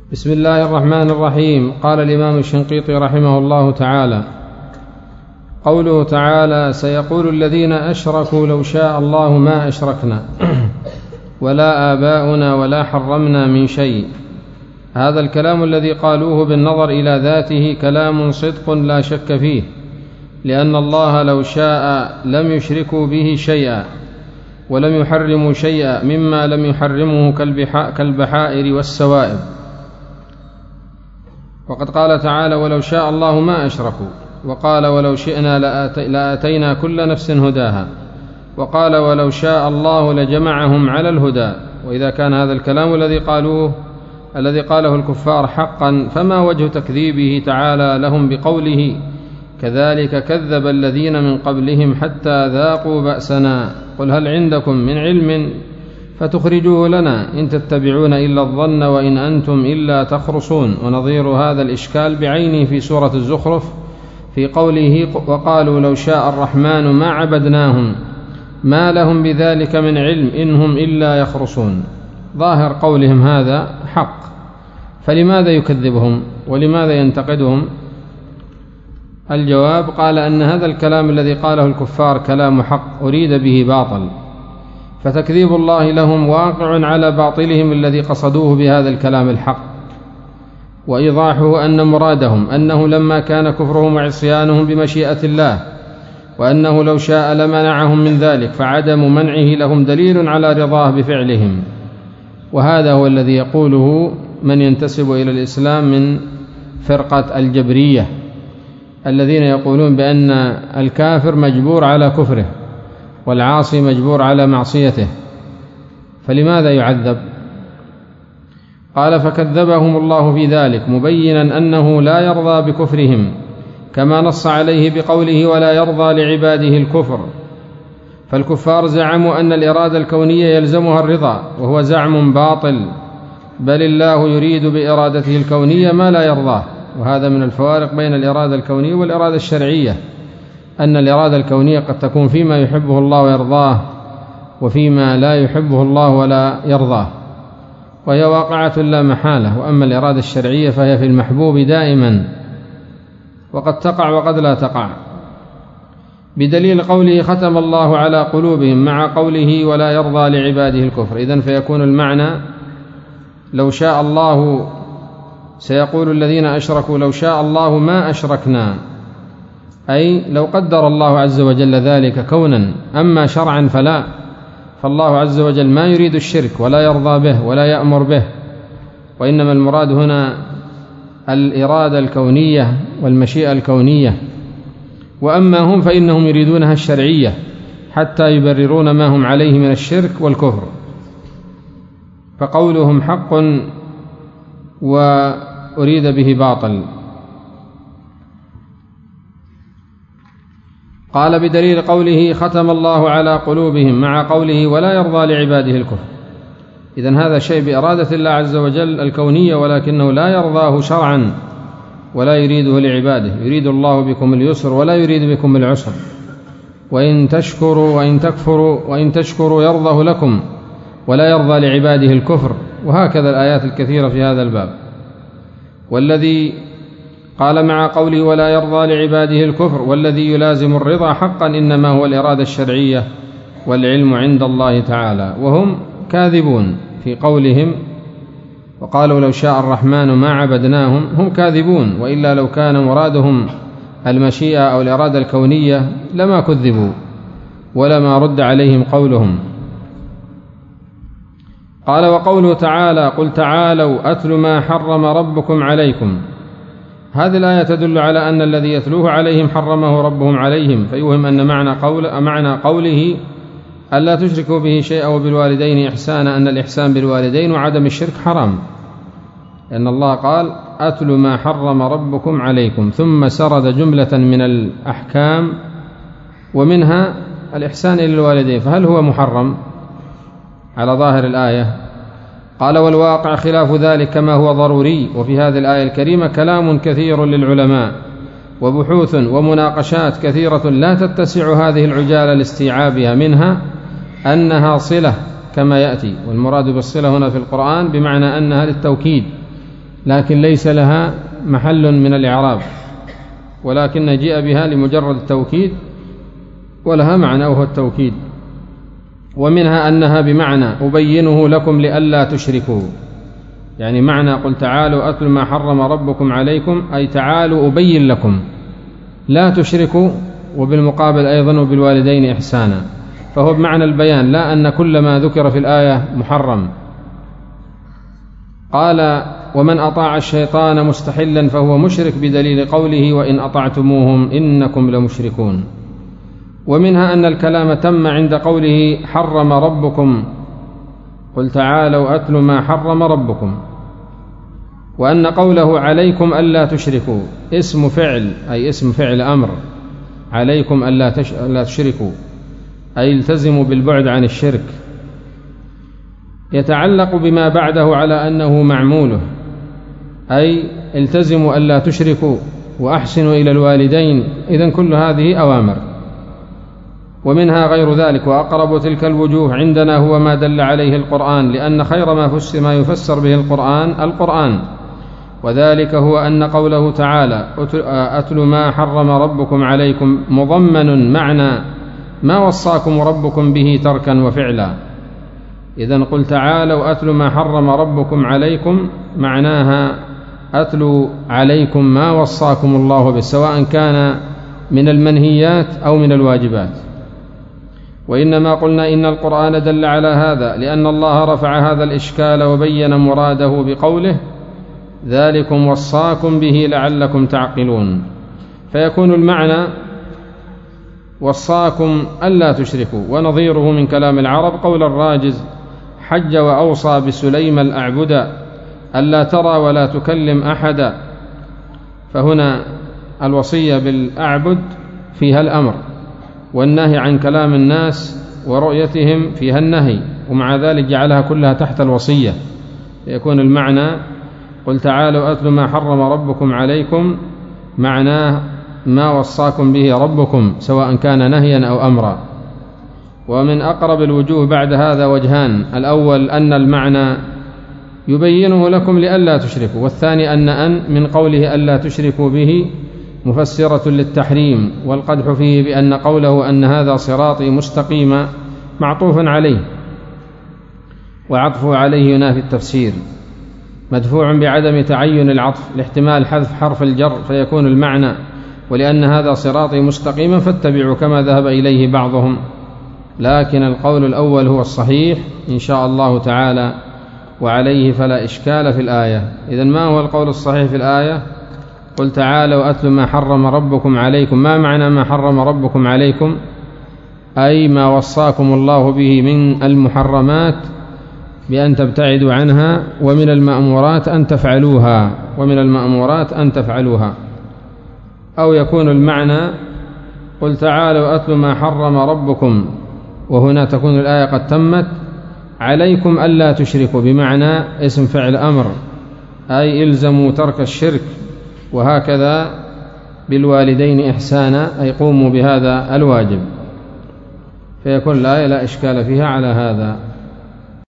بسم الله الرحمن الرحيم. قال الإمام الشنقيطي رحمه الله تعالى: قوله تعالى: سيقول الذين أشركوا لو شاء الله ما أشركنا ولا آباؤنا ولا حرمنا من شيء. هذا الكلام الذي قالوه بالنظر إلى ذاته كلام صدق لا شك فيه، لأن الله لو شاء لم يشركوا به شيئا ولم يحرموا شيئا مما لم يحرمه كالبحائر والسوائب. وقد قال تعالى: ولو شاء الله ما أشركوا، وقال: ولو شئنا لآتينا كل نفس هداها، وقال: ولو شاء الله لجمعهم على الهدى. وإذا كان هذا الكلام الذي قاله الكفار حقا، فما وجه تكذيبه تعالى لهم بقوله: كذلك كذب الذين من قبلهم حتى ذاقوا بأسنا قل هل عندكم من علم فتخرجوه لنا إن تتبعون إلا الظن وإن أنتم إلا تخرصون. ونظير هذا الإشكال بعينه في سورة الزخرف في قوله: وقالوا لو شاء الرحمن ما عبدناهم ما لهم بذلك من علم إنهم إلا يخرصون. ظاهر قولهم هذا حق، فلماذا يكذبهم ولماذا ينتقدهم؟ الجواب: قال أن هذا الكلام الذي قاله الكفار كلام حق أريد به باطل، فتكذيب الله لهم واقع على باطلهم الذي قصدوه بهذا الكلام الحق، وإيضاحه أن مرادهم أنه لما كان كفرهم وعصيانهم بمشيئة الله وأنه لو شاء لمنعهم من ذلك، فعدم منعه لهم دليل على رضاه بفعلهم. وهذا هو الذي يقوله من ينتسب إلى الإسلام من فرقة الجبرية، الذين يقولون بأن الكافر مجبور على كفره والعاصي مجبور على معصيته، فلماذا يعذب؟ قال: فكذبهم الله في ذلك مبينا أنه لا يرضى بكفرهم، كما نص عليه بقوله: ولا يرضى لعباده الكفر. فالكفار زعموا أن الإرادة الكونية يلزمها الرضا، وهو زعم باطل، بل الله يريد بإرادته الكونية ما لا يرضاه. وهذا من الفوارق بين الإرادة الكونية والإرادة الشرعية، أن الإرادة الكونية قد تكون فيما يحبه الله ويرضاه، وفيما لا يحبه الله ولا يرضاه، وهي واقعة لا محالة. وأما الإرادة الشرعية فهي في المحبوب دائما، وقد تقع وقد لا تقع، بدليل قوله: ختم الله على قلوبهم، مع قوله: ولا يرضى لعباده الكفر. إذن فيكون المعنى: لو شاء الله، سيقول الذين أشركوا لو شاء الله ما أشركنا، أي لو قدر الله عز وجل ذلك كونا، أما شرعا فلا، فالله عز وجل ما يريد الشرك ولا يرضى به ولا يأمر به، وإنما المراد هنا الإرادة الكونية والمشيئة الكونية. وأما هم فإنهم يريدونها الشرعية حتى يبررون ما هم عليه من الشرك والكفر، فقولهم حق وأريد به باطل. قال: بدليل قوله: ختم الله على قلوبهم، مع قوله: ولا يرضى لعباده الكفر. إذن هذا شيء بإرادة الله عز وجل الكونية، ولكنه لا يرضاه شرعا ولا يريده لعباده. يريد الله بكم اليسر ولا يريد بكم العسر، وإن تشكروا وإن تكفروا وإن تشكروا يرضه لكم ولا يرضى لعباده الكفر. وهكذا الآيات الكثيرة في هذا الباب. والذي قال مع قوله: ولا يرضى لعباده الكفر، والذي يلازم الرضا حقا إنما هو الإرادة الشرعية، والعلم عند الله تعالى. وهم كاذبون في قولهم وقالوا لو شاء الرحمن ما عبدناهم، هم كاذبون، وإلا لو كان مرادهم المشيئة أو الإرادة الكونية لما كذبوا ولما رد عليهم قولهم. قال: وقوله تعالى: قل تعالوا أتل ما حرم ربكم عليكم. هذه الآية تدل على أن الذي يتلوه عليهم حرمه ربهم عليهم، فيوهم أن معنى قوله ألا تشركوا به شيئا وبالوالدين إحسانا أن الإحسان بالوالدين وعدم الشرك حرام، لأن الله قال: أتل ما حرم ربكم عليكم، ثم سرد جملة من الأحكام ومنها الإحسان إلى الوالدين، فهل هو محرم على ظاهر الآية؟ قال: والواقع خلاف ذلك كما هو ضروري. وفي هذه الآية الكريمة كلام كثير للعلماء وبحوث ومناقشات كثيرة لا تتسع هذه العجالة لاستيعابها، منها أنها صلة كما يأتي، والمراد بالصلة هنا في القرآن بمعنى أنها للتوكيد، لكن ليس لها محل من الإعراب، ولكن جاء بها لمجرد التوكيد ولها معنى وهو التوكيد. ومنها أنها بمعنى أبينه لكم لئلا تشركوا، يعني معنى قل تعالوا أتل ما حرم ربكم عليكم أي تعالوا أبين لكم لا تشركوا، وبالمقابل أيضا وبالوالدين إحسانا، فهو بمعنى البيان لا أن كل ما ذكر في الآية محرم. قال ومن أطاع الشيطان مستحلا فهو مشرك بدليل قوله وإن أطعتموهم إنكم لمشركون. ومنها أن الكلام تم عند قوله حرم ربكم قل تعالوا أتل ما حرم ربكم، وأن قوله عليكم ألا تشركوا اسم فعل أي اسم فعل أمر، عليكم ألا تشركوا أي التزموا بالبعد عن الشرك، يتعلق بما بعده على أنه معموله، أي التزموا ألا تشركوا وأحسنوا إلى الوالدين. إذن كل هذه أوامر. ومنها غير ذلك، وأقرب تلك الوجوه عندنا هو ما دل عليه القرآن، لأن خير ما يفسر به القرآن، وذلك هو أن قوله تعالى أتل ما حرم ربكم عليكم مضمن معنى ما وصاكم ربكم به تركا وفعلا. إذن قل تعالوا أتل ما حرم ربكم عليكم معناها أتل عليكم ما وصاكم الله به، سواء كان من المنهيات أو من الواجبات. وإنما قلنا إن القرآن دل على هذا لأن الله رفع هذا الإشكال وبين مراده بقوله ذلكم وصاكم به لعلكم تعقلون، فيكون المعنى وصاكم ألا تشركوا. ونظيره من كلام العرب قول الراجز حج وأوصى بسليم الأعبد ألا ترى ولا تكلم أحدا، فهنا الوصية بالأعبد فيها الأمر، والنهي عن كلام الناس ورؤيتهم فيها النهي، ومع ذلك جعلها كلها تحت الوصية، يكون المعنى قل تعالوا أتل ما حرم ربكم عليكم معناه ما وصاكم به ربكم سواء كان نهيا أو أمرا. ومن أقرب الوجوه بعد هذا وجهان، الأول أن المعنى يبينه لكم لئلا تشركوا، والثاني أن من قوله ألا تشركوا به مفسرة للتحريم، والقدح فيه بأن قوله أن هذا صراطي مستقيما معطوف عليه، وعطفه عليه ينافي التفسير، مدفوع بعدم تعين العطف لاحتمال حذف حرف الجر فيكون المعنى ولأن هذا صراطي مستقيما فاتبعوا كما ذهب إليه بعضهم، لكن القول الأول هو الصحيح إن شاء الله تعالى، وعليه فلا إشكال في الآية. إذن ما هو القول الصحيح في الآية؟ قل تعالوا أتل ما حرم ربكم عليكم. ما معنى ما حرم ربكم عليكم؟ أي ما وصاكم الله به من المحرمات بأن تبتعدوا عنها، ومن المأمورات أن تفعلوها، أو يكون المعنى قل تعالوا أتل ما حرم ربكم، وهنا تكون الآية قد تمت، عليكم ألا تشركوا بمعنى اسم فعل أمر، أي إلزموا ترك الشرك، وهكذا بالوالدين إحسانا أي قوموا بهذا الواجب، فيكون الآية لا إشكال فيها على هذا.